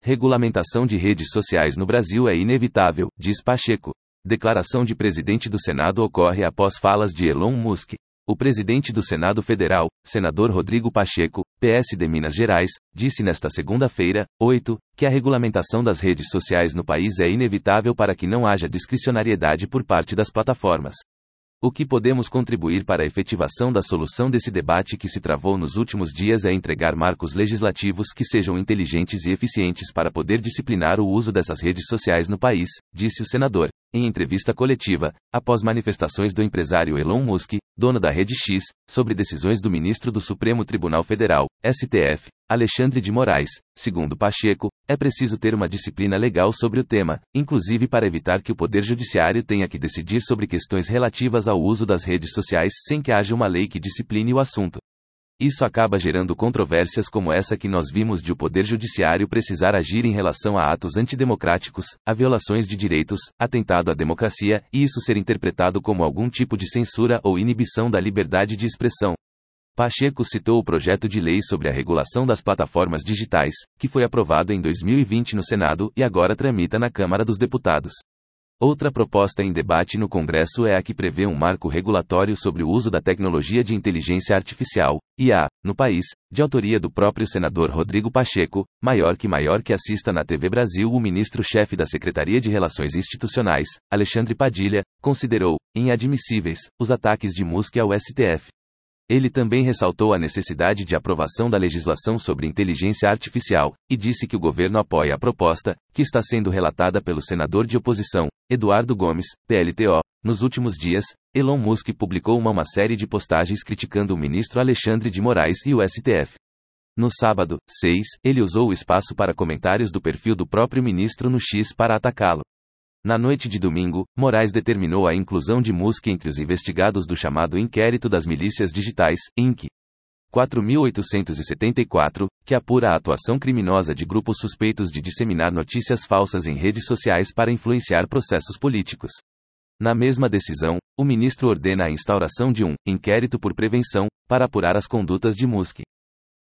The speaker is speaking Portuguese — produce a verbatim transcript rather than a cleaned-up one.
Regulamentação de redes sociais no Brasil é inevitável, diz Pacheco. Declaração de presidente do Senado ocorre após falas de Elon Musk. O presidente do Senado Federal, senador Rodrigo Pacheco, P S D Minas Gerais, disse nesta segunda-feira, oito, que a regulamentação das redes sociais no país é inevitável para que não haja discricionariedade por parte das plataformas. O que podemos contribuir para a efetivação da solução desse debate que se travou nos últimos dias é entregar marcos legislativos que sejam inteligentes e eficientes para poder disciplinar o uso dessas redes sociais no país, disse o senador, em entrevista coletiva, após manifestações do empresário Elon Musk, dono da Rede X, sobre decisões do ministro do Supremo Tribunal Federal, S T F, Alexandre de Moraes. Segundo Pacheco, é preciso ter uma disciplina legal sobre o tema, inclusive para evitar que o Poder Judiciário tenha que decidir sobre questões relativas ao uso das redes sociais sem que haja uma lei que discipline o assunto. Isso acaba gerando controvérsias como essa que nós vimos de o Poder Judiciário precisar agir em relação a atos antidemocráticos, a violações de direitos, atentado à democracia, e isso ser interpretado como algum tipo de censura ou inibição da liberdade de expressão. Pacheco citou o projeto de lei sobre a regulação das plataformas digitais, que foi aprovado em dois mil e vinte no Senado e agora tramita na Câmara dos Deputados. Outra proposta em debate no Congresso é a que prevê um marco regulatório sobre o uso da tecnologia de inteligência artificial, I A, no país, de autoria do próprio senador Rodrigo Pacheco. Maior que maior que assista na T V Brasil, o ministro-chefe da Secretaria de Relações Institucionais, Alexandre Padilha, considerou inadmissíveis os ataques de Musk ao S T F. Ele também ressaltou a necessidade de aprovação da legislação sobre inteligência artificial, e disse que o governo apoia a proposta, que está sendo relatada pelo senador de oposição, Eduardo Gomes, P L T O. Nos últimos dias, Elon Musk publicou uma, uma série de postagens criticando o ministro Alexandre de Moraes e o S T F. No sábado, seis, ele usou o espaço para comentários do perfil do próprio ministro no X para atacá-lo. Na noite de domingo, Moraes determinou a inclusão de Musk entre os investigados do chamado Inquérito das Milícias Digitais, I N C. quatro mil oitocentos e setenta e quatro, que apura a atuação criminosa de grupos suspeitos de disseminar notícias falsas em redes sociais para influenciar processos políticos. Na mesma decisão, o ministro ordena a instauração de um inquérito por prevenção, para apurar as condutas de Musk.